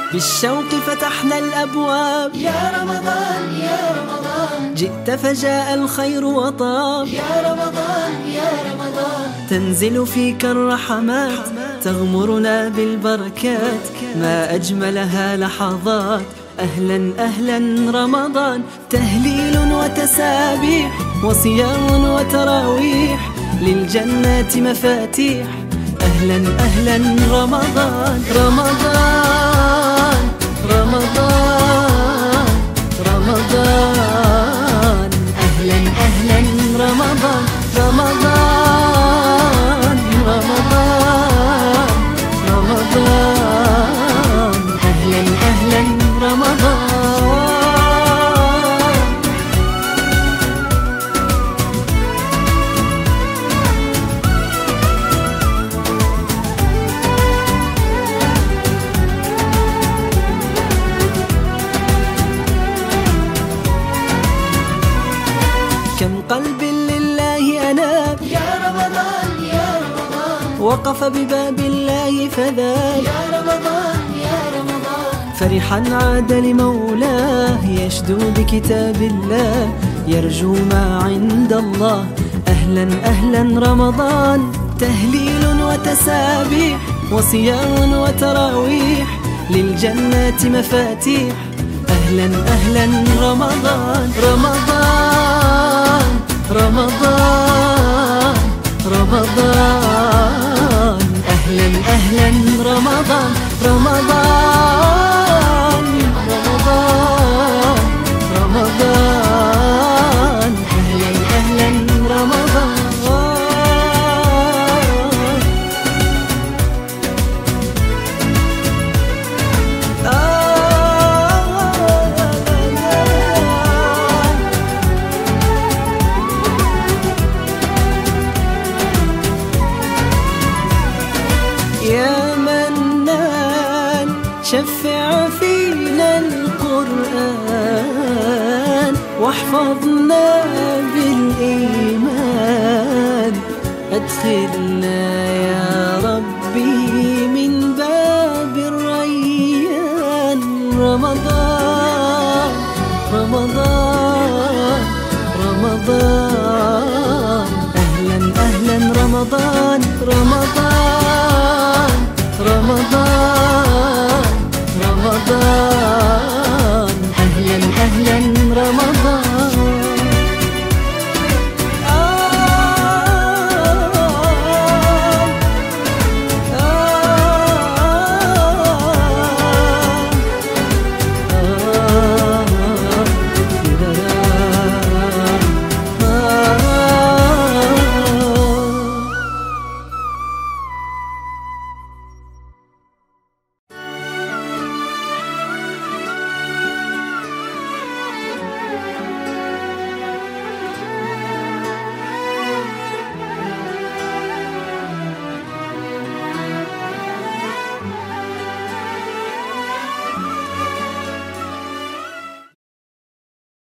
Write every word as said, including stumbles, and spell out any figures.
بالشوق فتحنا الأبواب. يا رمضان يا رمضان جئت فجاء الخير وطاب. يا رمضان يا رمضان تنزل فيك الرحمات تغمرنا بالبركات، ما أجملها لحظات. أهلا أهلا رمضان، تهليل وتسابيح وصيام وتراويح، للجنات مفاتيح. أهلا أهلا رمضان رمضان رمضان رمضان. أهلا أهلا رمضان رمضان رمضان رمضان. أهلا أهلا رمضان. كم قلب لله أناب. يا رمضان يا رمضان وقف بباب الله فذاب. يا رمضان يا رمضان فرحا عاد لمولاه، يشدو بكتاب الله، يرجو ما عند الله. أهلا أهلا رمضان، تهليل وتسابيح وصيام وتراويح، للجنات مفاتيح. أهلا أهلا رمضان رمضان رمضان رمضان. أهلا أهلا رمضان رمضان رمضان رمضان. أهلا أهلا رمضان. يا منان شفع فينا القرآن، واحفظنا بالإيمان، أدخلنا